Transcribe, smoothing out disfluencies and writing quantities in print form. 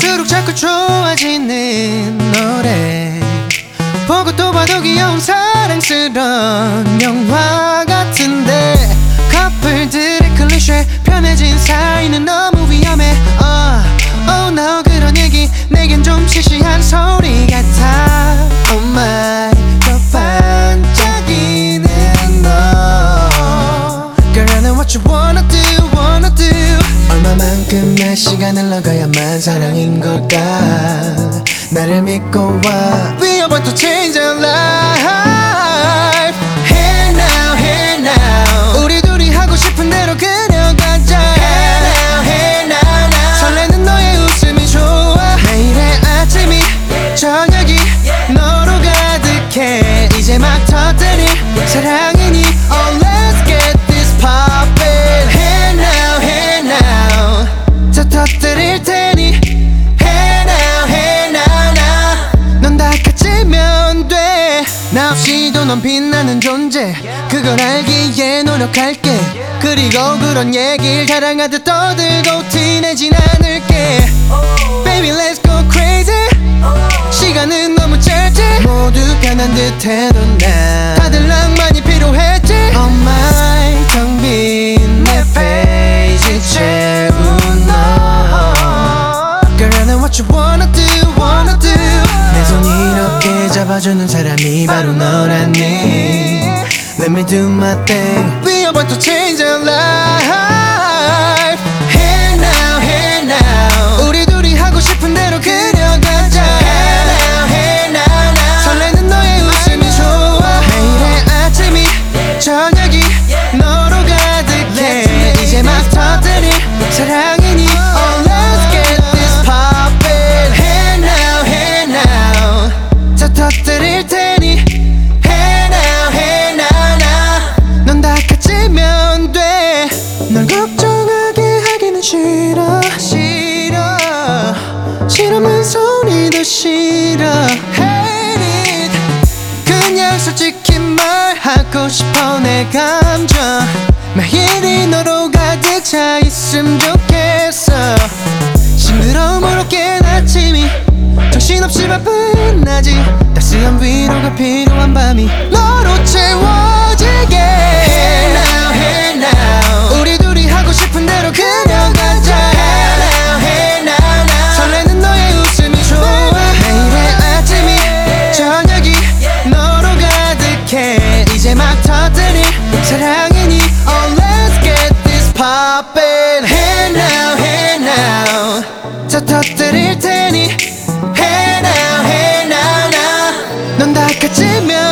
들을수록 자꾸 좋아지는 노래 보고 또 봐도 귀여운 사랑스러운 영화 같은데 커플들의 클리셰 편해진 사이는 너무 위험해 Oh no 그런 얘기 내겐 좀 시시한 소리 같아 Oh my 더 반짝이는 너 Girl I know what you wanna do 얼마만큼의 시간을 나가야만 사랑인 걸까 나를 믿고 와 We are about to change our life Hey now hey now 우리 둘이 하고 싶은 대로 그려가자 Hey now hey now now 설레는 너의 웃음이 좋아 매일의 아침이 저녁이 너로 가득해 이제 막 터뜨릴 사랑이니 Oh let's get this poppin' Hey now hey now 더 터뜨릴 테니 Hey now hey now now 넌 다 가지면 돼 나 없이도 넌 빛나는 존재 그걸 알기에 노력할게 그리고 그런 얘길 자랑하듯 떠들고 티내진 않을게 Baby let's go crazy 시간은 너무 짧지 모두가 난 듯해도 난 다들 낭만이 필요했지 Oh my 텅 빈 내 페이지 채운 너 Girl I know what you wanna do 내 손 이렇게 잡아주는 사람이 바로 너라니 Let me do my thing We are about to change our life Hey now hey now 우리 둘이 하고 싶은 대로 그려가자 Hey now hey now now 설레는 너의 웃음이 좋아 매일의 아침이 저녁이 너로 가득해 이제 막 터뜨릴 사랑이니 Oh let's get this poppin' Hey now hey now 더 터뜨릴 테니 Hey now hey now now 넌 다 가지면 돼 널 걱정하게 하기는 싫어 싫으면 소리도 싫어 Hate it 그냥 솔직히 말하고 싶어 내 감정 매일이 너로 가득 차 있음 좋겠어 싱그러움으로 깬 아침이 정신없이 바쁜 낮이 따스한 위로가 필요한 밤이 너로 채워지게 Hey now hey now 우리 둘이 하고 싶은 대로 그려가자 Hey now hey now now 설레는 너의 웃음이 좋아 매일의 아침이 저녁이 너로 가득해 이제 막 터뜨릴 사랑이니 Oh let's get this poppin' Hey now hey now 더 터뜨릴 테니 Hey now hey now now 넌 다 가지면